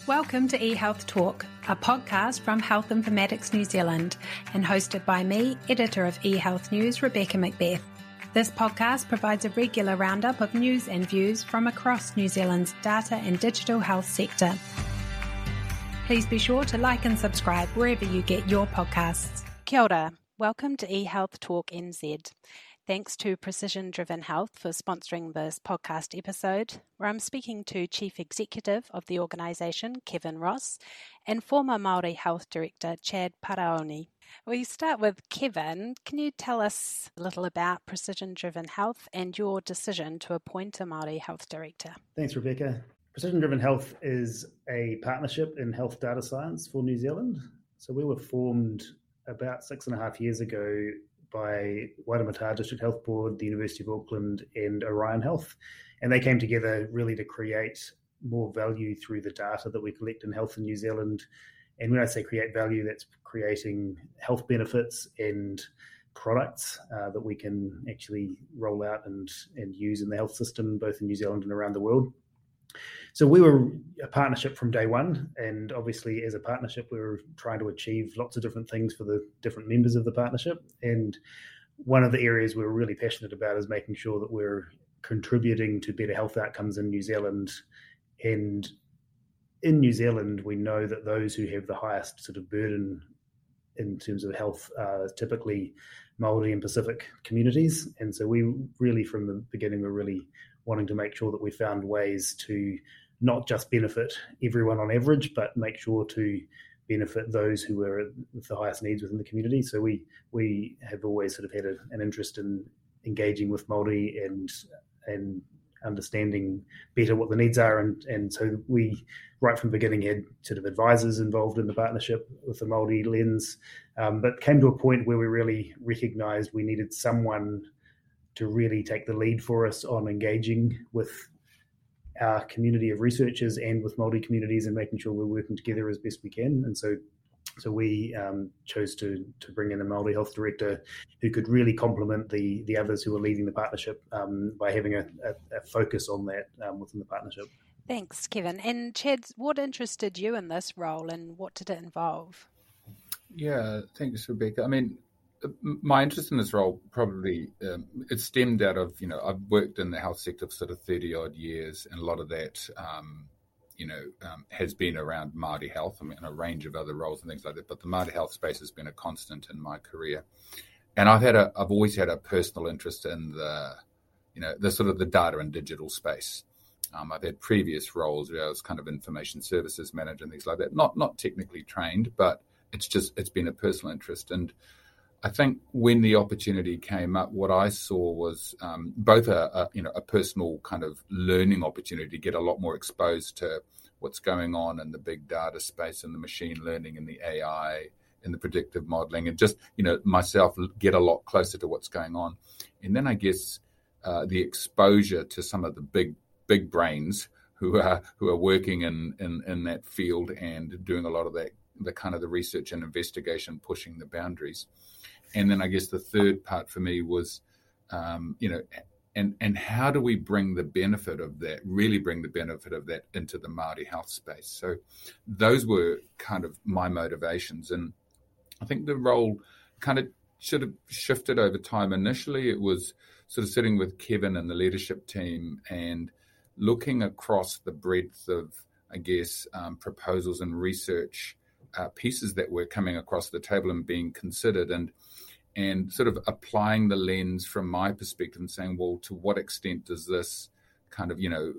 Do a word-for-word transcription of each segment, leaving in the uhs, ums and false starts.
Welcome to eHealth Talk, a podcast from Health Informatics New Zealand and hosted by me, editor of eHealth News, Rebecca Macbeth. This podcast provides a regular roundup of news and views from across New Zealand's data and digital health sector. Please be sure to like and subscribe wherever you get your podcasts. Kia ora. Welcome to eHealth Talk N Z. Thanks to Precision Driven Health for sponsoring this podcast episode, where I'm speaking to Chief Executive of the organisation, Kevin Ross, and former Māori Health Director, Chad Paraone. We start with Kevin. Can you tell us a little about Precision Driven Health and your decision to appoint a Māori Health Director? Thanks, Rebecca. Precision Driven Health is a partnership in health data science for New Zealand. So we were formed about six and a half years ago by Waitemata District Health Board, the University of Auckland and Orion Health. And they came together really to create more value through the data that we collect in health in New Zealand. And when I say create value, that's creating health benefits and products uh, that we can actually roll out and, and use in the health system, both in New Zealand and around the world. So we were a partnership from day one, and obviously as a partnership we were trying to achieve lots of different things for the different members of the partnership. And one of the areas we were really passionate about is making sure that we're contributing to better health outcomes in New Zealand. And in New Zealand, we know that those who have the highest sort of burden in terms of health are typically Māori and Pacific communities. And so we really, from the beginning, were really wanting to make sure that we found ways to not just benefit everyone on average, but make sure to benefit those who are with the highest needs within the community. So we we have always sort of had a, an interest in engaging with Māori and and understanding better what the needs are. And, and so we, right from the beginning, had sort of advisors involved in the partnership with the Māori lens, um, but came to a point where we really recognised we needed someone to really take the lead for us on engaging with our community of researchers and with Māori communities and making sure we're working together as best we can. And so so we um, chose to to bring in a Māori health director who could really complement the the others who are leading the partnership um, by having a, a, a focus on that um, within the partnership. Thanks, Kevin. And Chad, what interested you in this role and what did it involve? Yeah, thanks, Rebecca. I mean, my interest in this role probably, um, it stemmed out of, you know, I've worked in the health sector for sort of thirty odd years, and a lot of that, um, you know, um, has been around Māori health. I mean, a range of other roles and things like that, but the Māori health space has been a constant in my career. And I've had a, I've always had a personal interest in the, you know, the sort of the data and digital space. Um, I've had previous roles where I was kind of information services manager and things like that. Not, not technically trained, but it's just, it's been a personal interest. And I think when the opportunity came up, what I saw was um, both a, a you know a personal kind of learning opportunity to get a lot more exposed to what's going on in the big data space and the machine learning and the A I and the predictive modeling, and just you know myself get a lot closer to what's going on. And then I guess uh, the exposure to some of the big big brains who are who are working in, in in that field and doing a lot of that, the kind of the research and investigation, pushing the boundaries. And then I guess the third part for me was, um, you know, and and how do we bring the benefit of that, really bring the benefit of that into the Māori health space? So those were kind of my motivations. And I think the role kind of should have shifted over time. Initially, it was sort of sitting with Kevin and the leadership team and looking across the breadth of, I guess, um, proposals and research uh, pieces that were coming across the table and being considered, and and sort of applying the lens from my perspective and saying, well, to what extent does this kind of, you know,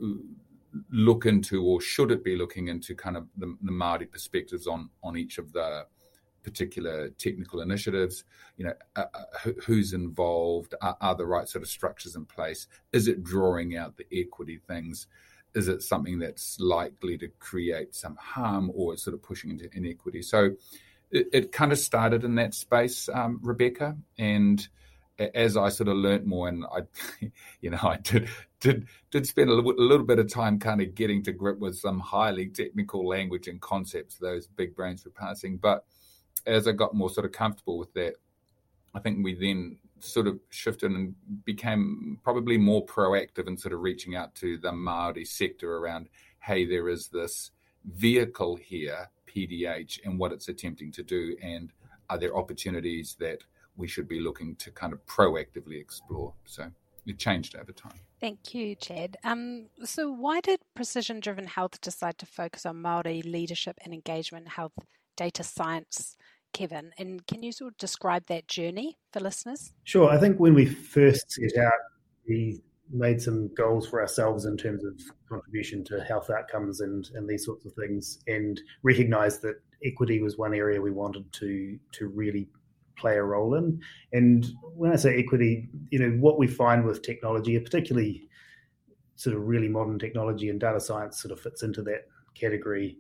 look into, or should it be looking into kind of the, the Māori perspectives on, on each of the particular technical initiatives? You know, uh, uh, who's involved? Are, are the right sort of structures in place? Is it drawing out the equity things? Is it something that's likely to create some harm, or sort of pushing into inequity? So It, it kind of started in that space, um, Rebecca, and as I sort of learnt more, and I, you know, I did did did spend a little, a little bit of time kind of getting to grip with some highly technical language and concepts those big brains were passing. But as I got more sort of comfortable with that, I think we then sort of shifted and became probably more proactive in sort of reaching out to the Māori sector around, hey, there is this vehicle here, P D H, and what it's attempting to do, and are there opportunities that we should be looking to kind of proactively explore? So it changed over time. Thank you, Chad. Um, so why did Precision Driven Health decide to focus on Māori leadership and engagement in health data science, Kevin? And can you sort of describe that journey for listeners? Sure. I think when we first set out, we made some goals for ourselves in terms of contribution to health outcomes and, and these sorts of things, and recognised that equity was one area we wanted to to really play a role in. And when I say equity, you know, what we find with technology, particularly sort of really modern technology, and data science sort of fits into that category.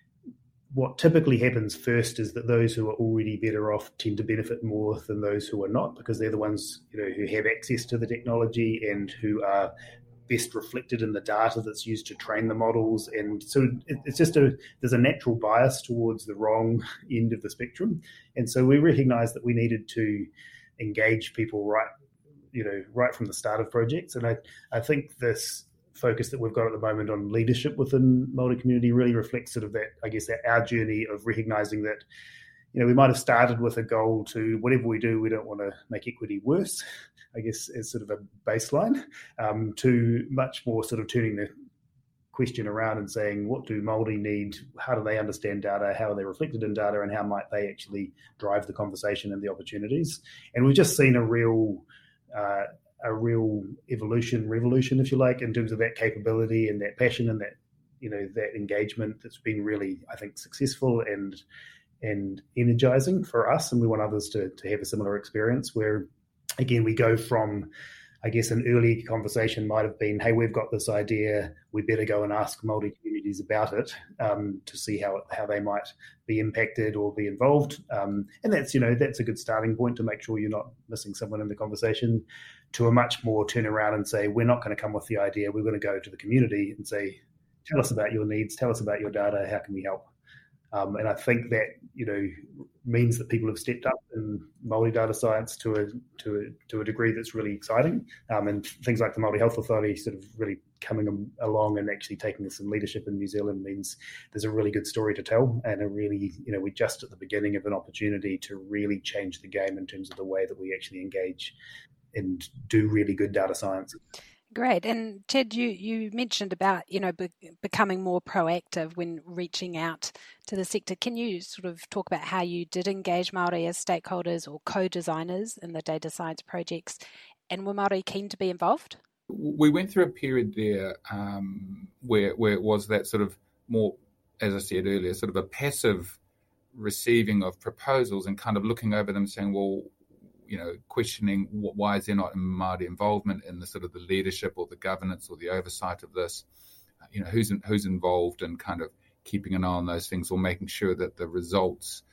What typically happens first is that those who are already better off tend to benefit more than those who are not, because they're the ones, you know, who have access to the technology and who are best reflected in the data that's used to train the models. And so it's just a, there's a natural bias towards the wrong end of the spectrum. And so we recognized that we needed to engage people right, you know, right from the start of projects. And I, I think this focus that we've got at the moment on leadership within Māori community really reflects sort of that, I guess, that our journey of recognizing that, you know, we might have started with a goal to whatever we do, we don't want to make equity worse, I guess, as sort of a baseline, um, to much more sort of turning the question around and saying, what do Māori need? How do they understand data? How are they reflected in data? And how might they actually drive the conversation and the opportunities? And we've just seen a real uh, a real evolution, revolution, if you like, in terms of that capability and that passion and that, you know, that engagement that's been really, I think, successful and and energizing for us. And we want others to, to have a similar experience where, again, we go from, I guess, an early conversation might have been, hey, we've got this idea, we better go and ask Māori communities about it um, to see how how they might be impacted or be involved. Um, and that's, you know, that's a good starting point to make sure you're not missing someone in the conversation, to a much more turn around and say, we're not going to come with the idea, we're going to go to the community and say, tell us about your needs, tell us about your data, how can we help? Um, and I think that, you know, means that people have stepped up in Māori data science to a to a, to a degree that's really exciting. Um, and things like the Māori Health Authority sort of really coming along and actually taking some leadership in New Zealand means there's a really good story to tell, and a really, you know, we're just at the beginning of an opportunity to really change the game in terms of the way that we actually engage and do really good data science. Great. And Ted, you, you mentioned about, you know, be, becoming more proactive when reaching out to the sector. Can you sort of talk about how you did engage Māori as stakeholders or co-designers in the data science projects, and were Māori keen to be involved? We went through a period there um, where where it was that sort of more, as I said earlier, sort of a passive receiving of proposals and kind of looking over them saying, well, you know, questioning why is there not Māori involvement in the sort of the leadership or the governance or the oversight of this? You know, who's in, who's involved in kind of keeping an eye on those things, or making sure that the results,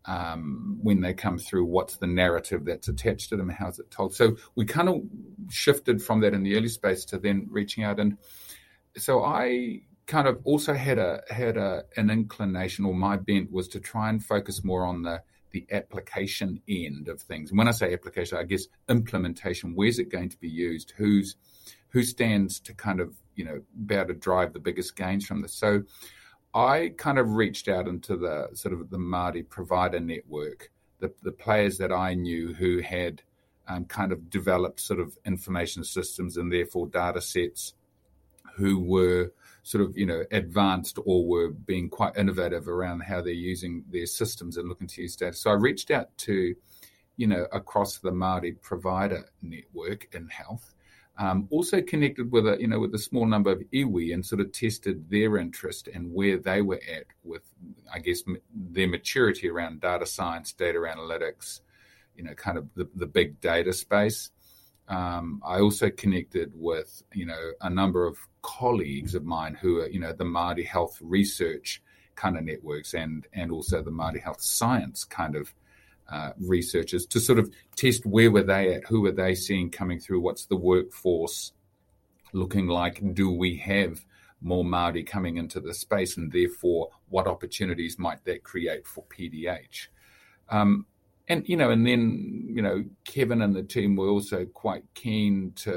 um, when they come through, what's the narrative that's attached to them, how's it told? So we kind of shifted from that in the early space to then reaching out. And so I kind of also had a had a an inclination, or my bent was to try and focus more on the the application end of things. And when I say application, I guess implementation. Where's it going to be used? Who's who stands to kind of, you know, be able to drive the biggest gains from this? So I kind of reached out into the sort of the Māori provider network, the the players that I knew who had um, kind of developed sort of information systems and therefore data sets, who were sort of, you know, advanced or were being quite innovative around how they're using their systems and looking to use data. So I reached out to, you know, across the Māori provider network in health, um, also connected with a, you know, with a small number of iwi, and sort of tested their interest and where they were at with, I guess, m- their maturity around data science, data analytics, you know, kind of the, the big data space. Um, I also connected with, you know, a number of colleagues of mine who are, you know, the Māori health research kind of networks and and also the Māori health science kind of uh, researchers, to sort of test where were they at, who were they seeing coming through, what's the workforce looking like, do we have more Māori coming into the space, and therefore what opportunities might that create for P D H? Um, And, you know, and then, you know, Kevin and the team were also quite keen to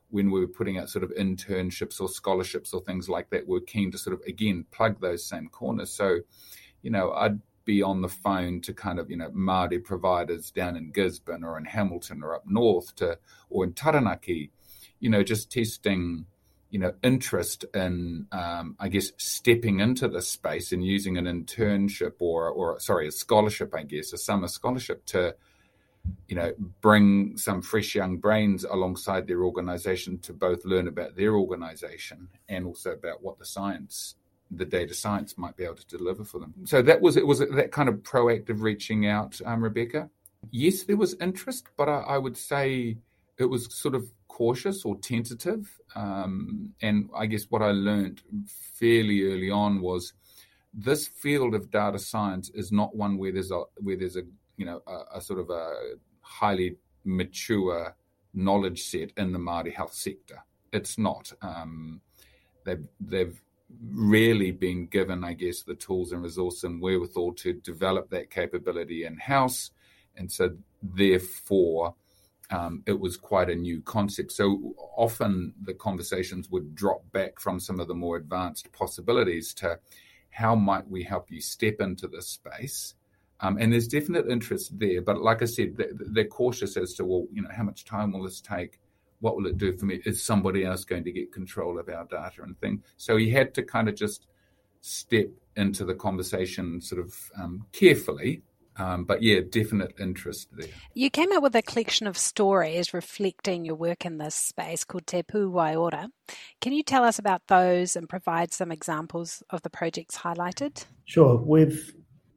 when we were putting out sort of internships or scholarships or things like that, we were keen to sort of, again, plug those same corners. So, you know, I'd be on the phone to kind of, you know, Māori providers down in Gisborne or in Hamilton or up north to, or in Taranaki, you know, just testing, you know, interest in, um, I guess, stepping into this space and using an internship or, or sorry, a scholarship, I guess, a summer scholarship to, you know, bring some fresh young brains alongside their organisation to both learn about their organisation and also about what the science, the data science might be able to deliver for them. So that was, it was that kind of proactive reaching out, um, Rebecca. Yes, there was interest, but I, I would say it was sort of cautious or tentative. Um, and I guess what I learned fairly early on was this field of data science is not one where there's a, where there's a, you know, a, a sort of a highly mature knowledge set in the Māori health sector. It's not. Um, they've, they've rarely been given, I guess, the tools and resource and wherewithal to develop that capability in-house. And so therefore, um, it was quite a new concept. So often the conversations would drop back from some of the more advanced possibilities to how might we help you step into this space? Um, and there's definite interest there. But like I said, they're, they're cautious as to, well, you know, how much time will this take? What will it do for me? Is somebody else going to get control of our data and thing? So he had to kind of just step into the conversation sort of um, carefully. Um, but yeah, definite interest there. You came up with a collection of stories reflecting your work in this space called Te Pū Waiora. Can you tell us about those and provide some examples of the projects highlighted? Sure. We've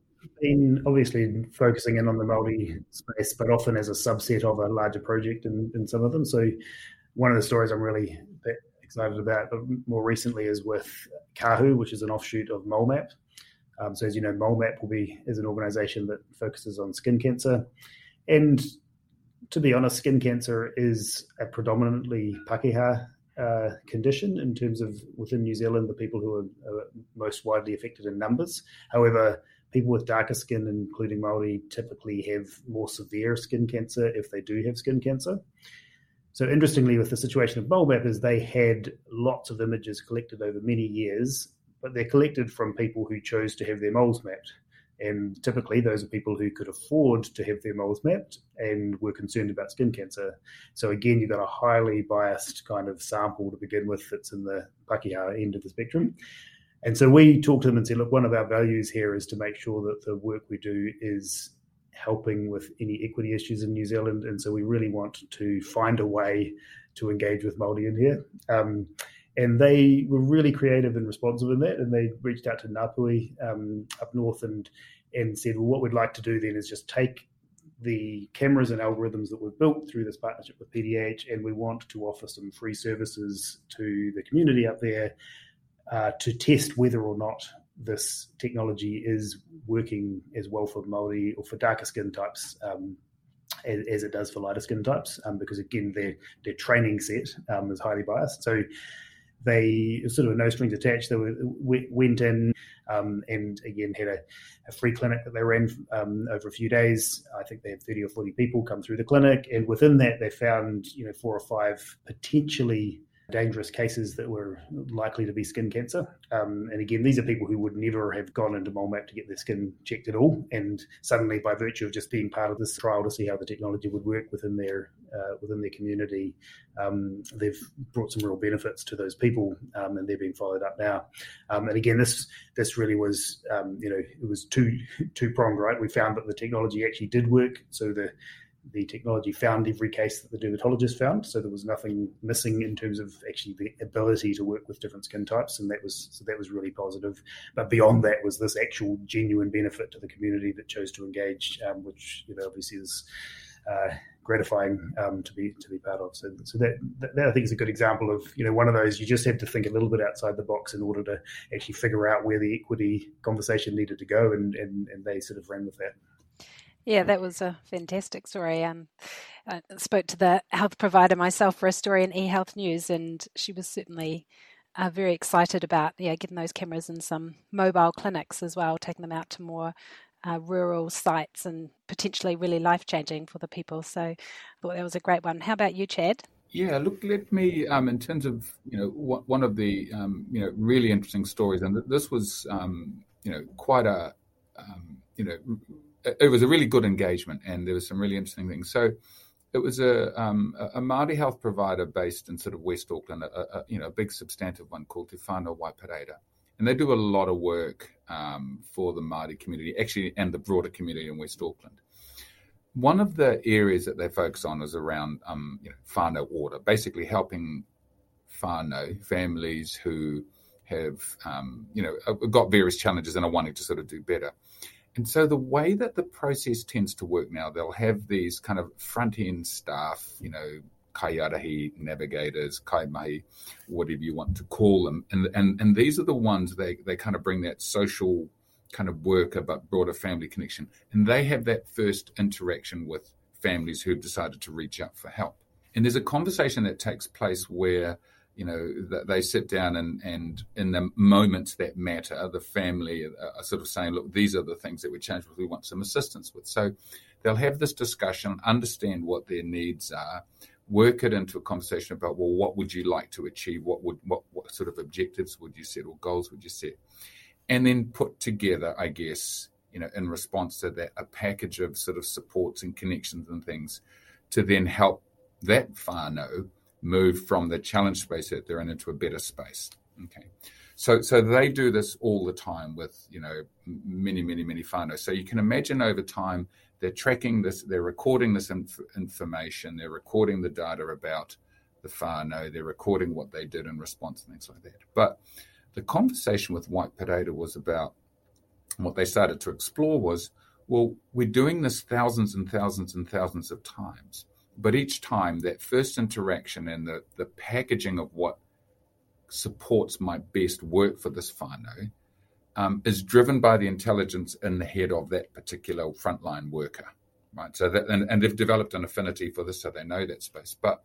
been obviously focusing in on the Māori space, but often as a subset of a larger project in, in some of them. So one of the stories I'm really excited about more recently is with Kahu, which is an offshoot of MoleMap. Um, so as you know, MoleMap will be is an organisation that focuses on skin cancer. And to be honest, skin cancer is a predominantly Pākehā uh, condition in terms of within New Zealand, the people who are, are most widely affected in numbers. However, people with darker skin, including Māori, typically have more severe skin cancer if they do have skin cancer. So interestingly, with the situation of MoleMap is they had lots of images collected over many years, but they're collected from people who chose to have their moles mapped. And typically those are people who could afford to have their moles mapped and were concerned about skin cancer. So again, you've got a highly biased kind of sample to begin with that's in the Pākehā end of the spectrum. And so we talked to them and said, look, one of our values here is to make sure that the work we do is helping with any equity issues in New Zealand. And so we really want to find a way to engage with Māori in here. Um, and they were really creative and responsive in that. And they reached out to Ngāpuhi um, up north and, and said, well, what we'd like to do then is just take the cameras and algorithms that we've built through this partnership with P D H, and we want to offer some free services to the community up there Uh, to test whether or not this technology is working as well for Māori or for darker skin types um, as, as it does for lighter skin types, um, because again, their their training set um, is highly biased. So they sort of no strings attached. They were, went in um, and again had a, a free clinic that they ran um, over a few days. I think they had thirty or forty people come through the clinic, and within that, they found you know four or five potentially dangerous cases that were likely to be skin cancer. Um, and again, these are people who would never have gone into MoleMap to get their skin checked at all. And suddenly, by virtue of just being part of this trial to see how the technology would work within their uh, within their community, um, they've brought some real benefits to those people, um, and they're being followed up now. Um, and again, this this really was, um, you know, it was two two pronged, right? We found that the technology actually did work. So the The technology found every case that the dermatologist found, so there was nothing missing in terms of actually the ability to work with different skin types, and that was so that was really positive. But beyond that was this actual genuine benefit to the community that chose to engage, um, which you know obviously is uh, gratifying um, to be to be part of. So, so that, that that I think is a good example of you know one of those you just have to think a little bit outside the box in order to actually figure out where the equity conversation needed to go, and and, and they sort of ran with that. Yeah, that was a fantastic story. Um, I spoke to the health provider myself for a story in eHealth News, and she was certainly uh, very excited about yeah getting those cameras in some mobile clinics as well, taking them out to more uh, rural sites and potentially really life-changing for the people. So I thought that was a great one. How about you, Chad? Yeah, look, let me, um, in terms of, you know, wh- one of the, um, you know, really interesting stories, and th- this was, um, you know, quite a, um, you know, it it was a really good engagement, and there was some really interesting things. So it was a, um, a a Māori health provider based in sort of West Auckland, a, a, you know, a big substantive one called Te Whānau Waipareta. And they do a lot of work um, for the Māori community, actually, and the broader community in West Auckland. One of the areas that they focus on is around um, you know, whānau order, basically helping whānau, families who have, um, you know, got various challenges and are wanting to sort of do better. And so the way that the process tends to work now, they'll have these kind of front-end staff, you know, kaiarahi, navigators, kaimahi, whatever you want to call them. And and, and these are the ones, they, they kind of bring that social kind of worker but broader family connection. And they have that first interaction with families who've decided to reach out for help. And there's a conversation that takes place where, you know, that they sit down and, and in the moments that matter, the family are sort of saying, look, these are the things that we change with, we want some assistance with. So they'll have this discussion, understand what their needs are, work it into a conversation about, well, what would you like to achieve? What would what, what sort of objectives would you set or goals would you set? And then put together, I guess, you know, in response to that, a package of sort of supports and connections and things to then help that whānau move from the challenge space that they're in into a better space. Okay. So so they do this all the time with, you know, many, many, many whānau. So you can imagine over time, they're tracking this, they're recording this inf- information, they're recording the data about the whānau, they're recording what they did in response and things like that. But the conversation with Waipareta was about, what they started to explore was, well, we're doing this thousands and thousands and thousands of times. But each time, that first interaction and the, the packaging of what supports might best work for this whānau um, is driven by the intelligence in the head of that particular frontline worker, right? So that, and, and they've developed an affinity for this, so they know that space. But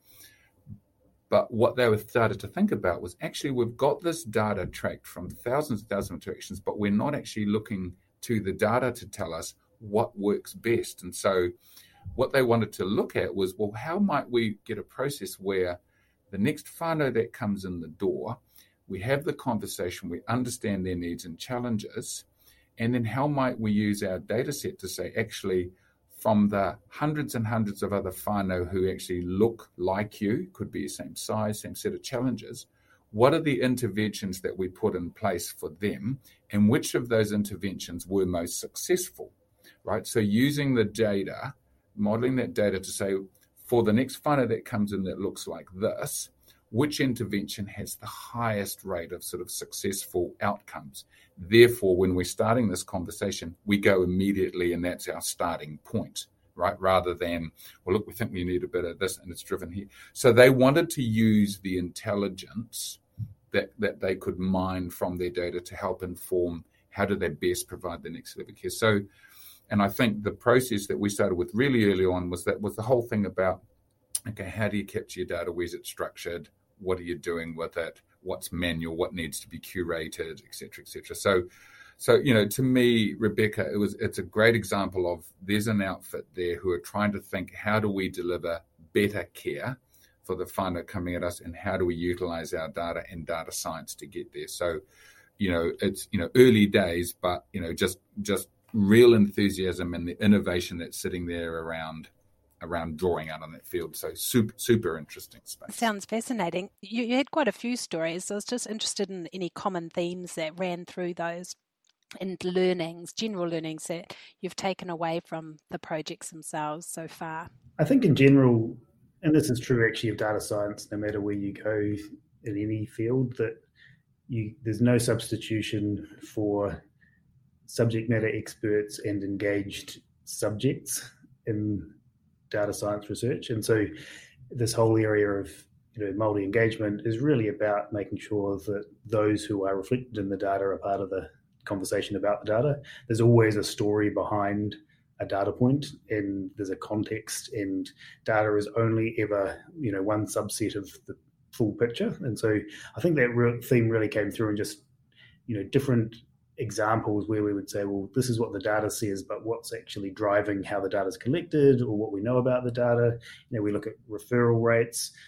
But what they were started to think about was, actually, we've got this data tracked from thousands and thousands of interactions, but we're not actually looking to the data to tell us what works best. And so what they wanted to look at was, well, how might we get a process where the next whānau that comes in the door, we have the conversation, we understand their needs and challenges, and then how might we use our data set to say, actually, from the hundreds and hundreds of other whānau who actually look like you, could be the same size, same set of challenges, what are the interventions that we put in place for them, and which of those interventions were most successful, right? So using the data, modeling that data to say, for the next whānau that comes in that looks like this, which intervention has the highest rate of sort of successful outcomes. Therefore, when we're starting this conversation, we go immediately, and that's our starting point, right? Rather than, well, look, we think we need a bit of this, and it's driven here. So they wanted to use the intelligence that, that they could mine from their data to help inform how do they best provide the next level of care. So, and I think the process that we started with really early on was that was the whole thing about, okay, how do you capture your data? Where's it structured? What are you doing with it? What's manual? What needs to be curated, et cetera, et cetera. So, so you know, to me, Rebecca, it was it's a great example of there's an outfit there who are trying to think, how do we deliver better care for the whānau coming at us, and how do we utilize our data and data science to get there? So, you know, it's you know early days, but you know, just just real enthusiasm and the innovation that's sitting there around. around drawing out on that field. So super, super interesting space. Sounds fascinating. You, you had quite a few stories. So I was just interested in any common themes that ran through those and learnings, general learnings that you've taken away from the projects themselves so far. I think in general, and this is true actually of data science, no matter where you go in any field, that you there's no substitution for subject matter experts and engaged subjects in data science research. And so this whole area of you know Māori engagement is really about making sure that those who are reflected in the data are part of the conversation about the data. There's always a story behind a data point, and there's a context, and data is only ever you know one subset of the full picture. And so I think that real theme really came through in just you know different examples where we would say, well, this is what the data says, but what's actually driving how the data is collected or what we know about the data. You know, we look at referral rates.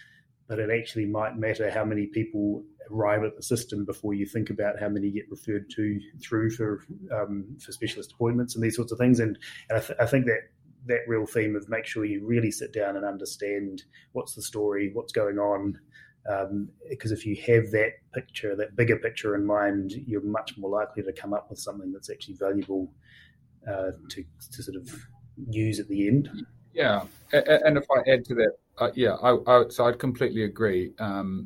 but it actually might matter how many people arrive at the system before you think about how many get referred to through for um, for specialist appointments and these sorts of things. And, and I, th- I think that that real theme of make sure you really sit down and understand what's the story, what's going on, um, because if you have that picture, that bigger picture in mind, you're much more likely to come up with something that's actually valuable uh, to, to sort of use at the end. Yeah, and if I add to that, uh, yeah, I, I, so I'd completely agree. Um,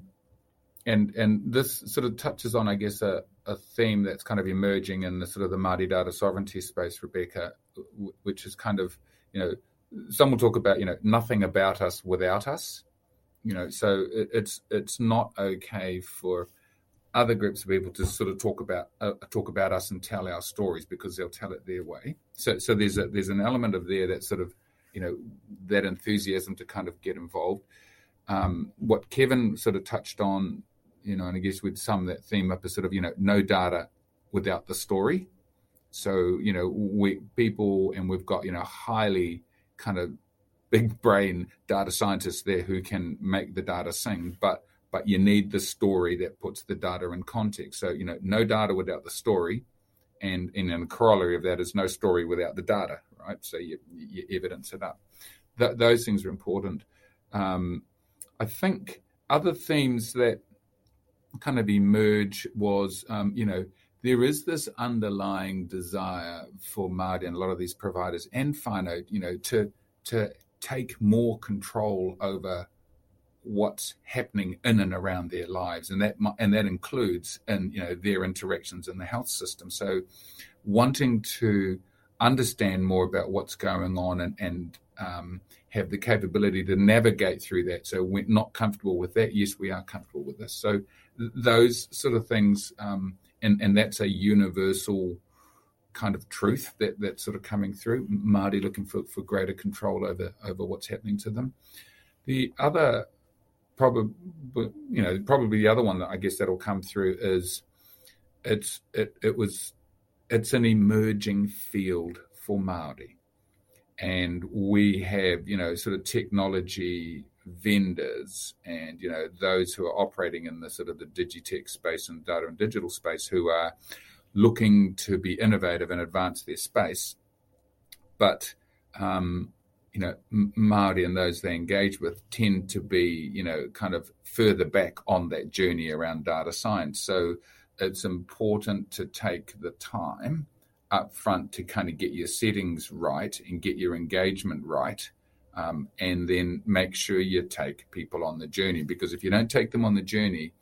and and this sort of touches on, I guess, a, a theme that's kind of emerging in the sort of the Māori data sovereignty space, Rebecca, which is kind of, you know, some will talk about, you know, nothing about us without us. You know, so it, it's it's not okay for other groups of people to sort of talk about uh, talk about us and tell our stories because they'll tell it their way. So so there's a there's an element of there that sort of, you know, that enthusiasm to kind of get involved. Um, what Kevin sort of touched on, you know, and I guess we'd sum that theme up as sort of, you know, no data without the story. So, you know, we people, and we've got, you know, highly kind of big brain data scientists there who can make the data sing, but but you need the story that puts the data in context. So, you know, no data without the story, and, and a corollary of that is no story without the data, right? So you, you evidence it up. Th- those things are important. Um, I think other themes that kind of emerge was, um, you know, there is this underlying desire for Māori and a lot of these providers and whānau, you know, to to take more control over what's happening in and around their lives, and that and that includes in, you know, their interactions in the health system. So, wanting to understand more about what's going on and and um, have the capability to navigate through that. So, we're not comfortable with that. Yes, we are comfortable with this. So, th- those sort of things, um, and and that's a universal kind of truth that that's sort of coming through. Māori looking for, for greater control over over what's happening to them. The other Probably, you know, probably the other one that I guess that'll come through is it's it it was it's an emerging field for Māori, and we have, you know, sort of technology vendors and, you know, those who are operating in the sort of the digitech space and data and digital space who are looking to be innovative and advance their space, but um, you know, Māori and those they engage with tend to be, you know, kind of further back on that journey around data science. So it's important to take the time up front to kind of get your settings right and get your engagement right, um, and then make sure you take people on the journey. Because if you don't take them on the journey,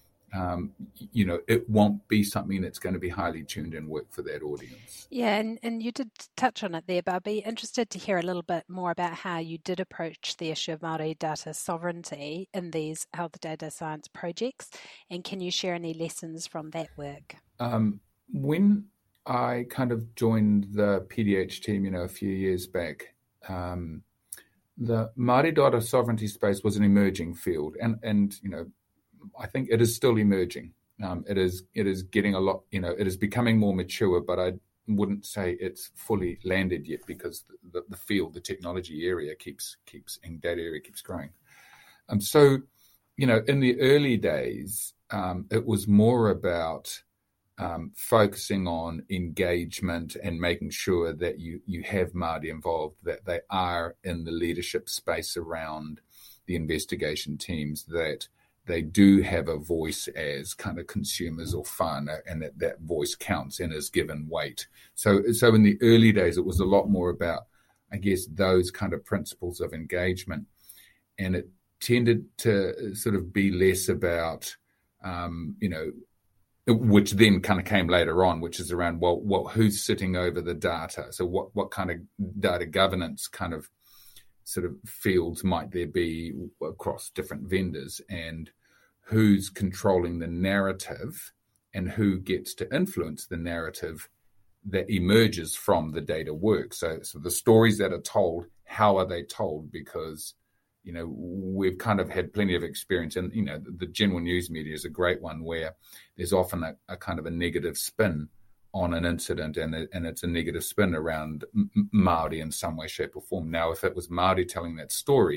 Um, you know, it won't be something that's going to be highly tuned in work for that audience. Yeah, and, and you did touch on it there, but I'd be interested to hear a little bit more about how you did approach the issue of Māori data sovereignty in these health data science projects, and can you share any lessons from that work? Um, when I kind of joined the P D H team, you know, a few years back, um, the Māori data sovereignty space was an emerging field, and and you know, I think it is still emerging. Um, it is it is getting a lot, you know, it is becoming more mature, but I wouldn't say it's fully landed yet because the, the, the field, the technology area keeps, keeps, and that area keeps growing. Um, so, you know, in the early days, um, it was more about um, focusing on engagement and making sure that you, you have Māori involved, that they are in the leadership space around the investigation teams, that they do have a voice as kind of consumers or whānau, and that that voice counts and is given weight. So, so in the early days, it was a lot more about, I guess, those kind of principles of engagement. And it tended to sort of be less about, um, you know, which then kind of came later on, which is around, well, well, who's sitting over the data? So what, what kind of data governance kind of sort of fields might there be across different vendors, and who's controlling the narrative and who gets to influence the narrative that emerges from the data work. So, so the stories that are told, how are they told? Because, you know, we've kind of had plenty of experience, and, you know, the, the general news media is a great one where there's often a, a kind of a negative spin on an incident, and it, and it's a negative spin around M- Māori in some way, shape or form. Now, if it was Māori telling that story,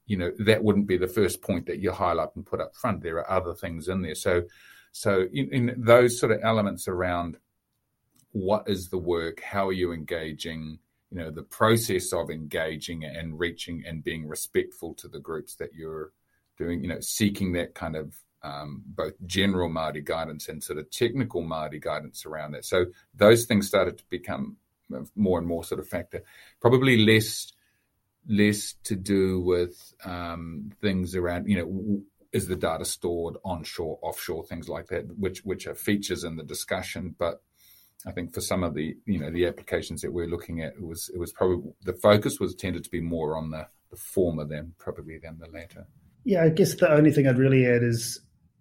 you know, that wouldn't be the first point that you highlight and put up front. There are other things in there. So, so in, in those sort of elements around what is the work, how are you engaging, you know, the process of engaging and reaching and being respectful to the groups that you're doing, you know, seeking that kind of um, both general Māori guidance and sort of technical Māori guidance around that. So those things started to become more and more sort of factor, probably less less to do with um, things around, you know, is the data stored onshore, offshore, things like that, which which are features in the discussion, but I think for some of the, you know, the applications that we're looking at, it was it was probably the focus was tended to be more on the, the former than probably than the latter. Yeah, I guess the only thing I'd really add is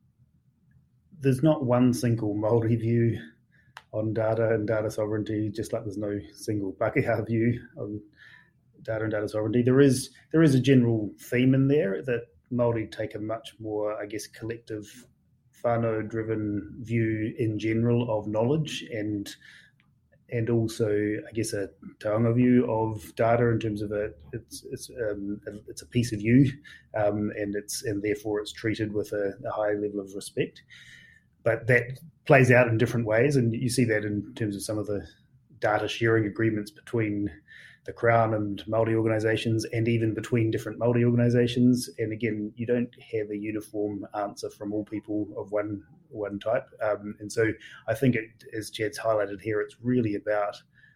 there's not one single Māori view on data and data sovereignty, just like there's no single Pākehā view on data and data sovereignty. There is there is a general theme in there that Māori take a much more, I guess, collective whānau-driven view in general of knowledge, and and also, I guess, a taonga view of data in terms of a it's it's um, it's a piece of you, um, and it's and therefore it's treated with a, a high level of respect. But that plays out in different ways, and you see that in terms of some of the data sharing agreements between the Crown and Māori organisations, and even between different Māori organisations. And again, you don't have a uniform answer from all people of one one type. Um, and so I think, it, as Chad's highlighted here, it's really about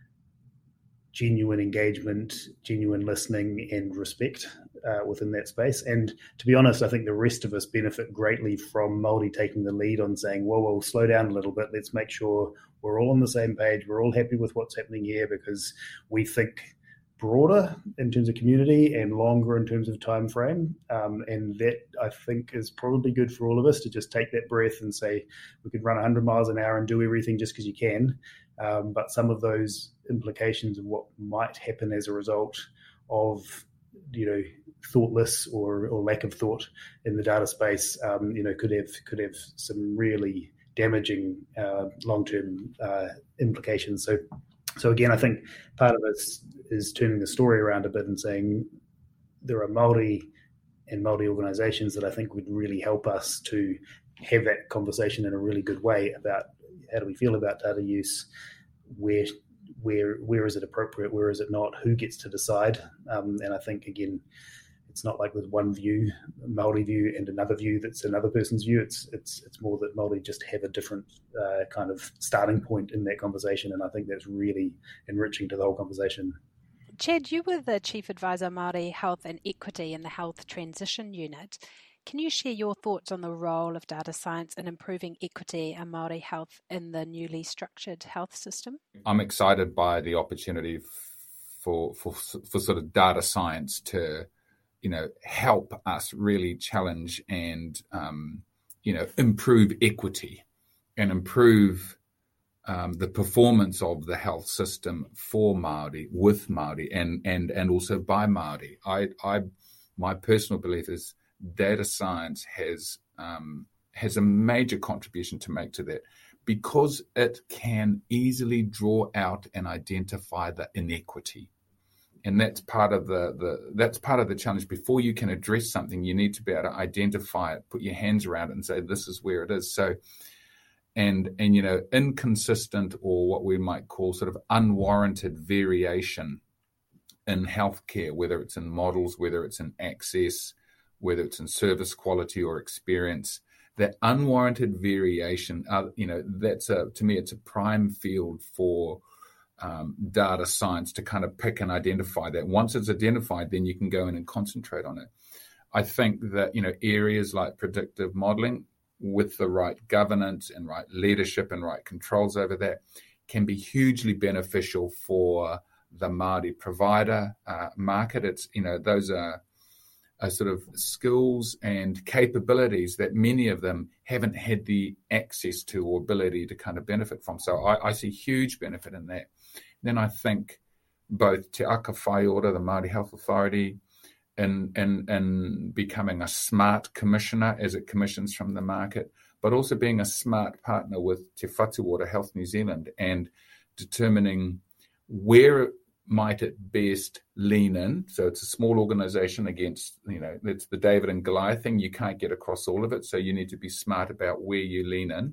genuine engagement, genuine listening and respect uh, within that space. And to be honest, I think the rest of us benefit greatly from Māori taking the lead on saying, whoa, whoa, slow down a little bit. Let's make sure we're all on the same page. We're all happy with what's happening here, because we think broader in terms of community and longer in terms of time frame. Um, and that, I think, is probably good for all of us to just take that breath and say, we could run one hundred miles an hour and do everything just because you can. Um, but some of those implications of what might happen as a result of, you know, thoughtless or, or lack of thought in the data space, um, you know, could have could have some really damaging uh, long-term uh, implications. So, so again, I think part of it is turning the story around a bit and saying there are Māori and Māori organisations that I think would really help us to have that conversation in a really good way about how do we feel about data use, where where where is it appropriate, where is it not, who gets to decide. Um, and I think, again, it's not like there's one view, a Māori view, and another view that's another person's view. It's it's it's more that Māori just have a different uh, kind of starting point in that conversation, and I think that's really enriching to the whole conversation. Chad, you were the Chief Advisor Māori Health and Equity in the Health Transition Unit. Can you share your thoughts on the role of data science in improving equity and Māori health in the newly structured health system? I'm excited by the opportunity for for for sort of data science to, you know, help us really challenge and, um, you know, improve equity and improve um, the performance of the health system for Māori, with Māori, and and and also by Māori. I, I, my personal belief is data science has um, has a major contribution to make to that, because it can easily draw out and identify the inequity. And that's part of the, the that's part of the challenge. Before you can address something, you need to be able to identify it, put your hands around it, and say, this is where it is. So, and and you know, inconsistent, or what we might call sort of unwarranted variation in healthcare, whether it's in models, whether it's in access, whether it's in service quality or experience, that unwarranted variation, uh, you know, that's a, to me, it's a prime field for Um, data science to kind of pick and identify that. Once it's identified, then you can go in and concentrate on it. I think that, you know, areas like predictive modeling, with the right governance and right leadership and right controls over that, can be hugely beneficial for the Māori provider uh, market. It's, you know, those are, are sort of skills and capabilities that many of them haven't had the access to or ability to kind of benefit from. So I, I see huge benefit in that. Then I think both Te Aka Whai Ora, the Māori Health Authority, in, in, in becoming a smart commissioner as it commissions from the market, but also being a smart partner with Te Whatu Ora Health New Zealand and determining where might at best lean in. So it's a small organization against, you know, it's the David and Goliath thing. You can't get across all of it. So you need to be smart about where you lean in.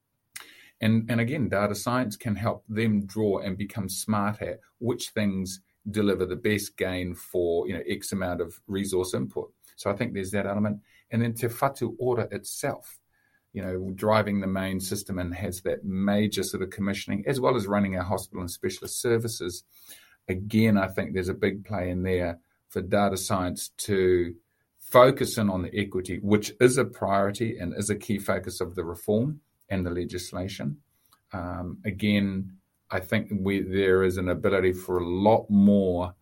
And, and again, data science can help them draw and become smart at which things deliver the best gain for, you know, X amount of resource input. So I think there's that element. And then Te Whatu Ora itself, you know, driving the main system and has that major sort of commissioning, as well as running our hospital and specialist services. Again, I think there's a big play in there for data science to focus in on the equity, which is a priority and is a key focus of the reform and the legislation. Um, again, I think we, there is an ability for a lot more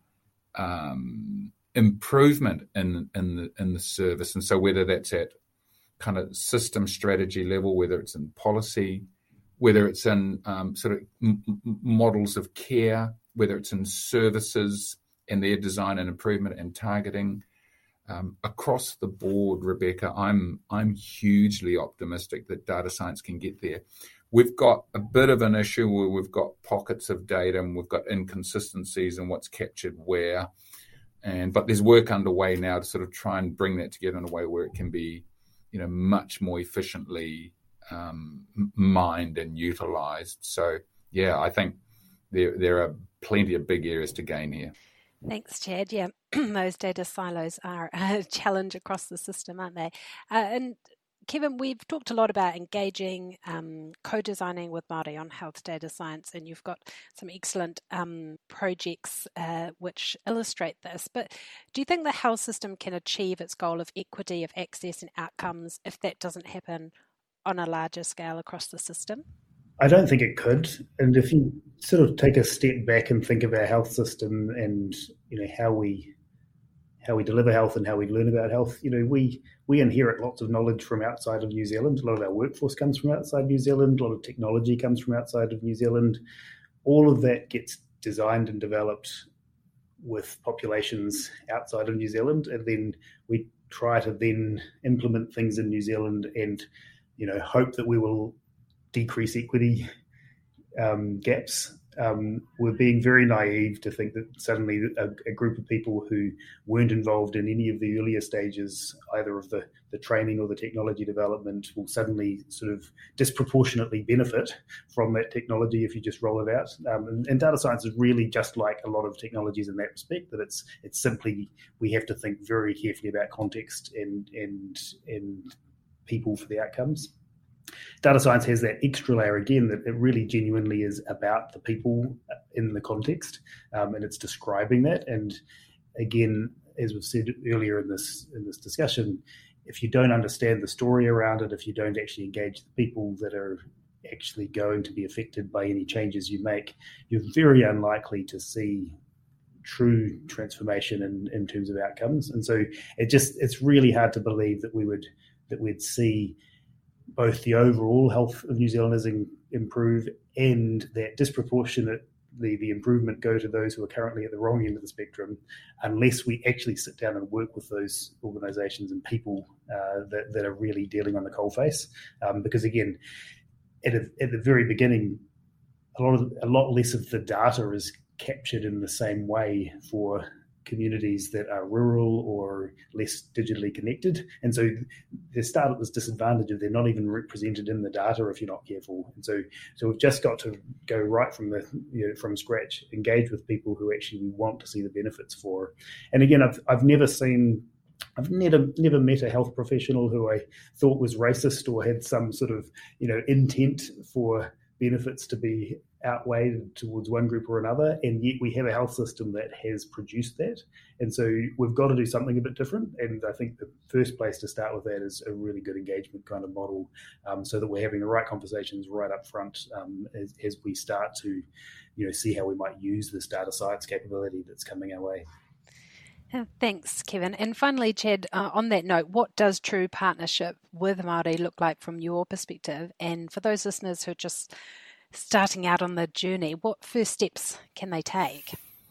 um, improvement in in the, in the service. And so whether that's at kind of system strategy level, whether it's in policy, whether it's in um, sort of m- models of care, whether it's in services and their design and improvement and targeting, um, across the board, Rebecca, I'm I'm hugely optimistic that data science can get there. We've got a bit of an issue where we've got pockets of data and we've got inconsistencies in what's captured where, and but there's work underway now to sort of try and bring that together in a way where it can be, you know, much more efficiently um, mined and utilized. So yeah, I think there there are plenty of big areas to gain here. Thanks, Chad. Yeah, those data silos are a challenge across the system, aren't they? Uh, and Kevin, we've talked a lot about engaging, um, co-designing with Māori on health data science, and you've got some excellent um, projects uh, which illustrate this. But do you think the health system can achieve its goal of equity of access and outcomes if that doesn't happen on a larger scale across the system? I don't think it could. And if you sort of take a step back and think of our health system and, you know, how we how we deliver health and how we learn about health, you know, we we inherit lots of knowledge from outside of New Zealand. A lot of our workforce comes from outside New Zealand. A lot of technology comes from outside of New Zealand. All of that gets designed and developed with populations outside of New Zealand. And then we try to then implement things in New Zealand and, you know, hope that we will decrease equity um, gaps. Um, we're being very naive to think that suddenly a, a group of people who weren't involved in any of the earlier stages, either of the, the training or the technology development, will suddenly sort of disproportionately benefit from that technology if you just roll it out. Um, and, and data science is really just like a lot of technologies in that respect, that it's it's simply, we have to think very carefully about context and and and people for the outcomes. Data science has that extra layer again, that it really genuinely is about the people in the context, um, and it's describing that. And again, as we've said earlier in this in this discussion, if you don't understand the story around it, if you don't actually engage the people that are actually going to be affected by any changes you make, you're very unlikely to see true transformation in, in terms of outcomes. And so it just it's really hard to believe that we would that we'd see both the overall health of New Zealanders improve and that disproportionate the, the improvement go to those who are currently at the wrong end of the spectrum, unless we actually sit down and work with those organisations and people uh, that, that are really dealing on the coalface. Um, because again, at, a, at the very beginning, a lot of a lot less of the data is captured in the same way for communities that are rural or less digitally connected. And so they start at this disadvantage of they're not even represented in the data if you're not careful. And so so we've just got to go right from the you know, from scratch, engage with people who actually we want to see the benefits for. And again, I've I've never seen I've never never met a health professional who I thought was racist or had some sort of, you know, intent for benefits to be outweighed towards one group or another, and yet we have a health system that has produced that. And so we've got to do something a bit different. And I think the first place to start with that is a really good engagement kind of model, um, so that we're having the right conversations right up front um, as, as we start to, you know, see how we might use this data science capability that's coming our way. Thanks, Kevin. And finally, Chad, uh, on that note, what does true partnership with Māori look like from your perspective? And for those listeners who are just starting out on the journey, what first steps can they take?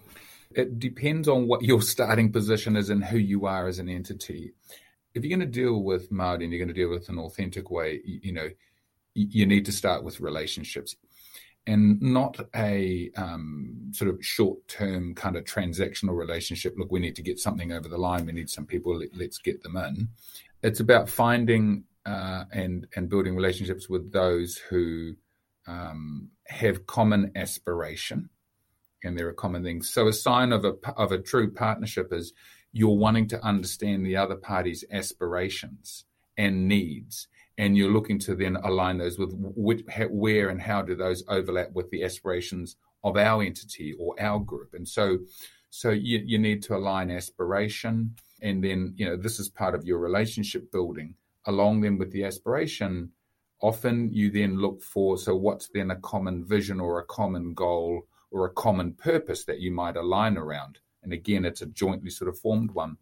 It depends on what your starting position is and who you are as an entity. If you're going to deal with Māori and you're going to deal with an authentic way, you, you know, you, you need to start with relationships. and not a um, sort of short-term kind of transactional relationship. Look, we need to get something over the line. We need some people. Let, let's get them in. It's about finding uh, and and building relationships with those who um, have common aspiration, and there are common things. So a sign of a of a true partnership is you're wanting to understand the other party's aspirations and needs, and you're looking to then align those with which, where and how do those overlap with the aspirations of our entity or our group. And so so you, you need to align aspiration, and then, you know, this is part of your relationship building. Along then with the aspiration, often you then look for, so what's then a common vision or a common goal or a common purpose that you might align around? And again, it's a jointly sort of formed one.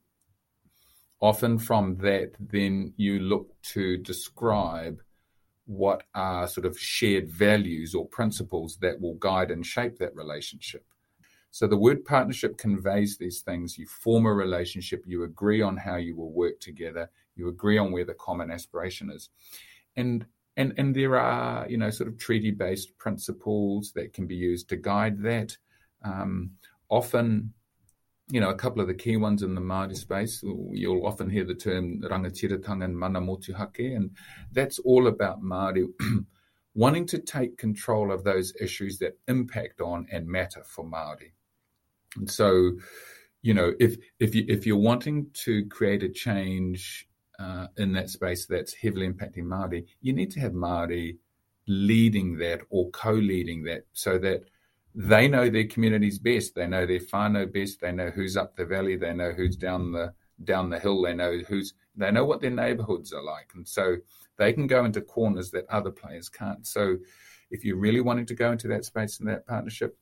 Often from that, then you look to describe what are sort of shared values or principles that will guide and shape that relationship. So the word partnership conveys these things. You form a relationship, you agree on how you will work together, you agree on where the common aspiration is. And and and there are, you know, sort of treaty-based principles that can be used to guide that. Um, often, you know, a couple of the key ones in the Māori space, you'll often hear the term rangatiratanga and mana motuhake, and that's all about Māori wanting to take control of those issues that impact on and matter for Māori. And so, you know, if if you if you're wanting to create a change uh, in that space that's heavily impacting Māori, you need to have Māori leading that or co-leading that, so that they know their communities best. They know their whānau best. They know who's up the valley. They know who's down the down the hill. They know who's they know what their neighbourhoods are like, and so they can go into corners that other players can't. So, if you're really wanting to go into that space and that partnership,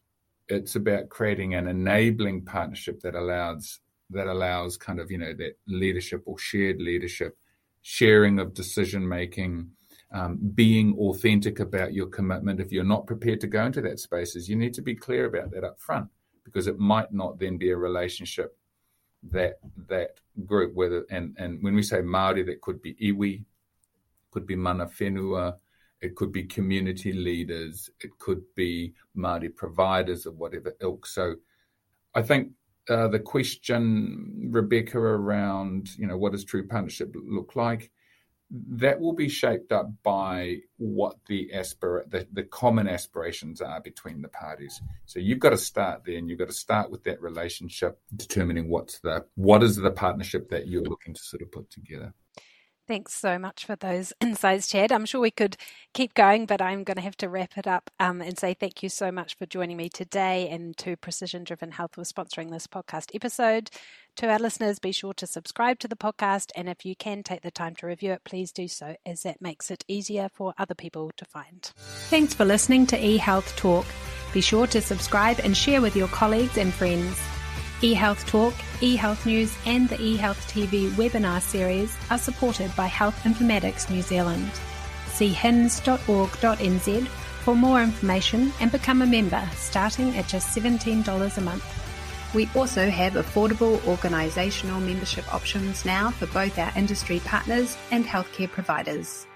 it's about creating an enabling partnership that allows that allows kind of, you know, that leadership or shared leadership, sharing of decision making. Um, being authentic about your commitment. If you're not prepared to go into that spaces, you need to be clear about that up front, because it might not then be a relationship that that group, whether and, and when we say Māori, that could be iwi, could be mana whenua, it could be community leaders, it could be Māori providers of whatever ilk. So I think uh, the question, Rebecca, around, you know, what does true partnership look like? That will be shaped up by what the aspira- the, the common aspirations are between the parties. So you've got to start there, and you've got to start with that relationship, determining what's the what is the partnership that you're looking to sort of put together. Thanks so much for those insights, Chad. I'm sure we could keep going, but I'm going to have to wrap it up um, and say thank you so much for joining me today, and to Precision Driven Health for sponsoring this podcast episode. To our listeners, be sure to subscribe to the podcast, and if you can take the time to review it, please do so, as that makes it easier for other people to find. Thanks for listening to eHealth Talk. Be sure to subscribe and share with your colleagues and friends. eHealth Talk, eHealth News and the eHealth T V webinar series are supported by Health Informatics New Zealand. See H I N S dot org dot n z for more information and become a member starting at just seventeen dollars a month. We also have affordable organisational membership options now for both our industry partners and healthcare providers.